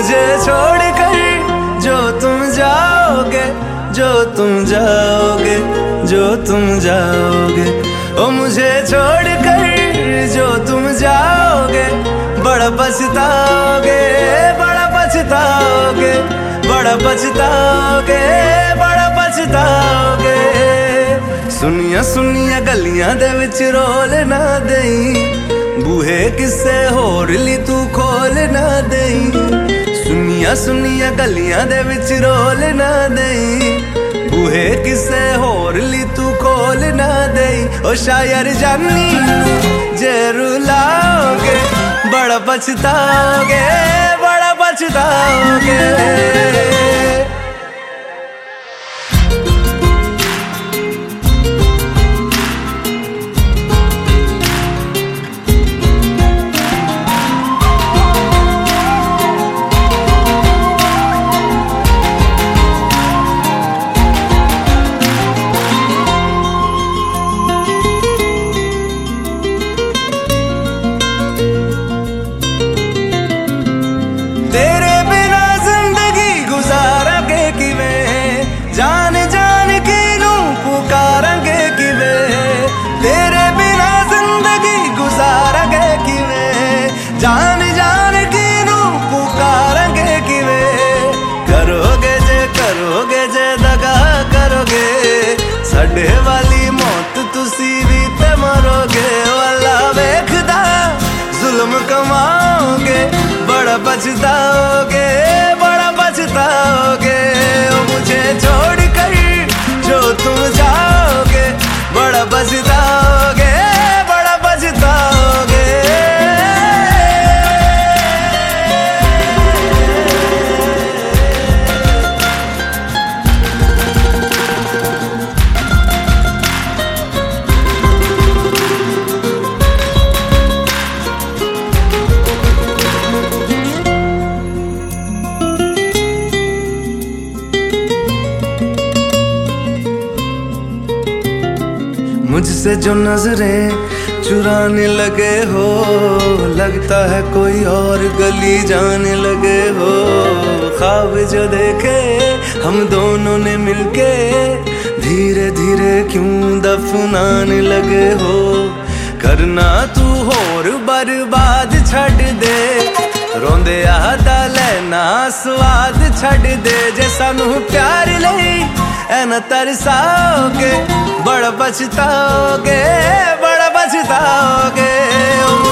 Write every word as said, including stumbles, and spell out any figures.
मुझे छोड़ कर जो तुम जाओगे, जो तुम जाओगे, जो तुम जाओगे। ओ मुझे छोड़ कर जो तुम जाओगे, बड़ा पछताओगे, बड़ा पछताओगे, बड़ा पछताओगे, बड़ा पछताओगे। सुनिया सुनिया गलियां दे विच रोल ना देई, बूहे किसे होर ली तू खोल ना देई। सुनिया सुनिया गलियां दे विच रोल ना देई, बूहे किसे होर ली तू खोल ना देई। ओ शायर जानी जे रुलाओगे, बड़ा पछताओगे, बड़ा पछताओगे। तेरे बिना जिंदगी गुजारांगे किवें, जान जान के नू पुकारांगे किवें। तेरे बिना जिंदगी गुजारांगे किवें, जान जान के नू पुकारांगे किवें। करोगे जे करोगे जे दगा करोगे, साडे वाली मौत तुसी भी ते मरोगे। वाला वेखदा जुल्म कमाओगे, बड़ा पछताओगे, बड़ा पछताओगे। ओ मुझे छोड़ कर जो तुम जाओगे, बड़ा पछताओगे, बड़ा पछताओगे। मुझसे जो नजरें चुराने लगे हो, लगता है कोई और गली जाने लगे हो। ख्वाब जो देखे हम दोनों ने मिलके, धीरे धीरे क्यों दफनाने लगे हो। करना तू होर बर्बाद छड़ दे, रोंदे आदा लेना स्वाद छड़ दे। जे सानू प्यार लई ऐना तरसाओगे, बड़ा पछताओगे, बड़ा पछताओगे।